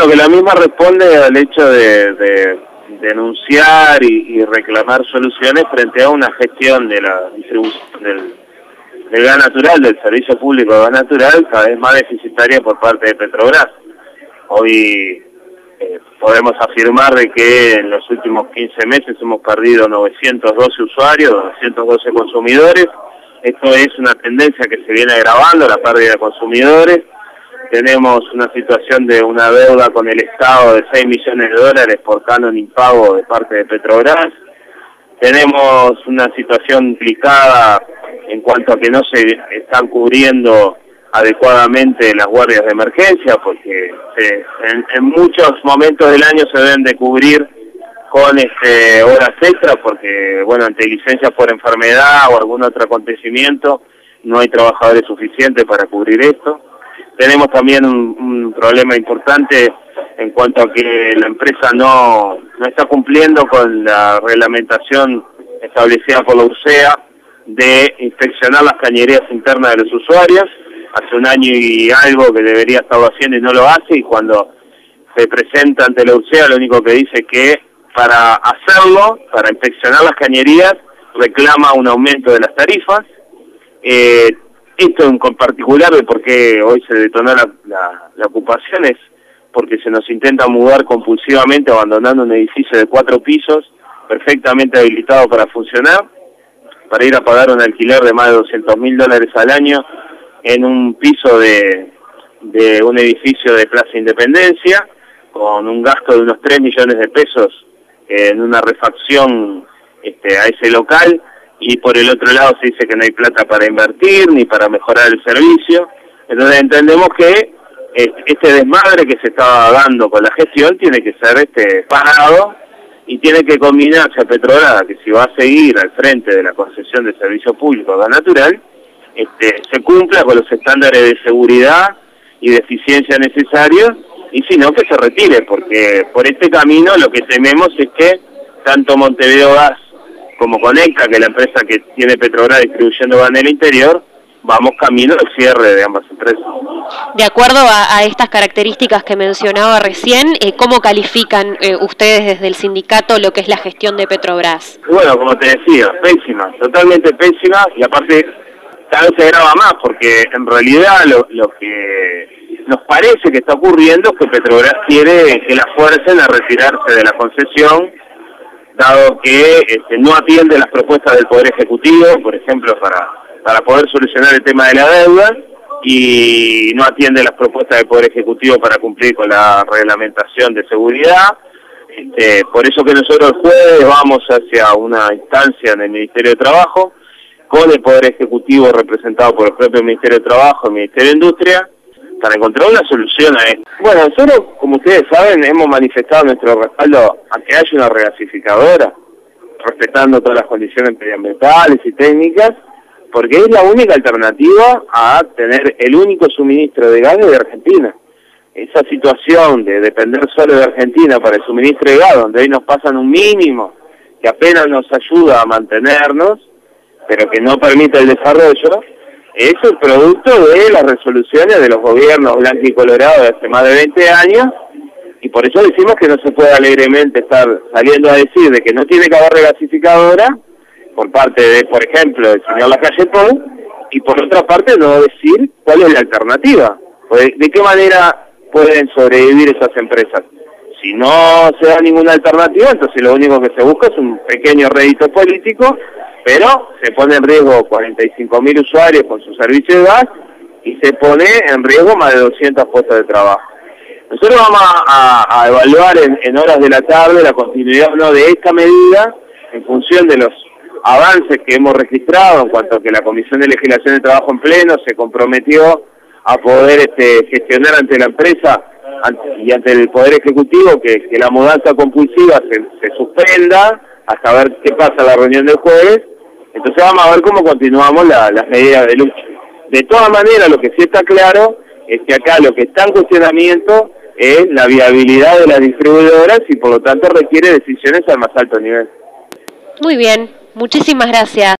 Bueno, que la misma responde al hecho de denunciar y reclamar soluciones frente a una gestión de la distribución del gas natural, del servicio público de gas natural, cada vez más deficitaria por parte de Petrobras. Hoy podemos afirmar de que en los últimos 15 meses hemos perdido 912 usuarios, 912 consumidores. Esto es una tendencia que se viene agravando, la pérdida de consumidores. Tenemos una situación de una deuda con el Estado de 6 millones de dólares por canon impago de parte de Petrobras. Tenemos una situación complicada en cuanto a que no se están cubriendo adecuadamente las guardias de emergencia, porque en muchos momentos del año se deben de cubrir con horas extras, porque bueno, ante licencias por enfermedad o algún otro acontecimiento no hay trabajadores suficientes para cubrir esto. Tenemos también un problema importante en cuanto a que la empresa no está cumpliendo con la reglamentación establecida por la URSEA de inspeccionar las cañerías internas de los usuarios. Hace un año y algo que debería estarlo haciendo y no lo hace, y cuando se presenta ante la URSEA lo único que dice es que para hacerlo, para inspeccionar las cañerías, reclama un aumento de las tarifas. Esto en particular de por qué hoy se detonó la ocupación es porque se nos intenta mudar compulsivamente abandonando un edificio de 4 pisos perfectamente habilitado para funcionar, para ir a pagar un alquiler de más de $200.000 al año en un piso de un edificio de Plaza Independencia, con un gasto de unos 3 millones de pesos en una refacción a ese local. Y por el otro lado se dice que no hay plata para invertir ni para mejorar el servicio. Entonces entendemos que este desmadre que se estaba dando con la gestión tiene que ser parado, y tiene que combinarse a Petrobras, que si va a seguir al frente de la concesión de servicio público de gas natural, se cumpla con los estándares de seguridad y de eficiencia necesarios, y si no, que se retire, porque por este camino lo que tememos es que tanto Montevideo Gas como Conecta, que es la empresa que tiene Petrobras distribuyendo gas en el interior, vamos camino al cierre de ambas empresas. De acuerdo a estas características que mencionaba recién, ¿cómo califican ustedes desde el sindicato lo que es la gestión de Petrobras? Bueno, como te decía, pésima, totalmente pésima, y aparte cada vez se agrava más, porque en realidad lo que nos parece que está ocurriendo es que Petrobras quiere que la fuercen a retirarse de la concesión, dado que no atiende las propuestas del Poder Ejecutivo, por ejemplo, para poder solucionar el tema de la deuda, y no atiende las propuestas del Poder Ejecutivo para cumplir con la reglamentación de seguridad. Por eso que nosotros el jueves vamos hacia una instancia en el Ministerio de Trabajo, con el Poder Ejecutivo representado por el propio Ministerio de Trabajo y el Ministerio de Industria, para encontrar una solución a esto. Bueno, nosotros, como ustedes saben, hemos manifestado nuestro respaldo a que haya una regasificadora, respetando todas las condiciones medioambientales y técnicas, porque es la única alternativa a tener el único suministro de gas de Argentina. Esa situación de depender solo de Argentina para el suministro de gas, donde hoy nos pasan un mínimo que apenas nos ayuda a mantenernos, pero que no permite el desarrollo, es el producto de las resoluciones de los gobiernos blanco y colorado de hace más de 20 años, y por eso decimos que no se puede alegremente estar saliendo a decir de que no tiene que haber regasificadora por parte de, por ejemplo, del señor Lacalle Pou, y por otra parte no decir cuál es la alternativa. ¿De qué manera pueden sobrevivir esas empresas? Si no se da ninguna alternativa, entonces lo único que se busca es un pequeño rédito político, pero se pone en riesgo 45.000 usuarios con su servicio de gas, y se pone en riesgo más de 200 puestos de trabajo. Nosotros vamos a evaluar en horas de la tarde la continuidad o no de esta medida, en función de los avances que hemos registrado en cuanto a que la Comisión de Legislación de Trabajo en Pleno se comprometió a poder gestionar ante la empresa y ante el Poder Ejecutivo que la mudanza compulsiva se suspenda hasta ver qué pasa en la reunión del jueves. Entonces vamos a ver cómo continuamos las medidas de lucha. De todas maneras, lo que sí está claro es que acá lo que está en cuestionamiento es la viabilidad de las distribuidoras, y por lo tanto requiere decisiones al más alto nivel. Muy bien, muchísimas gracias.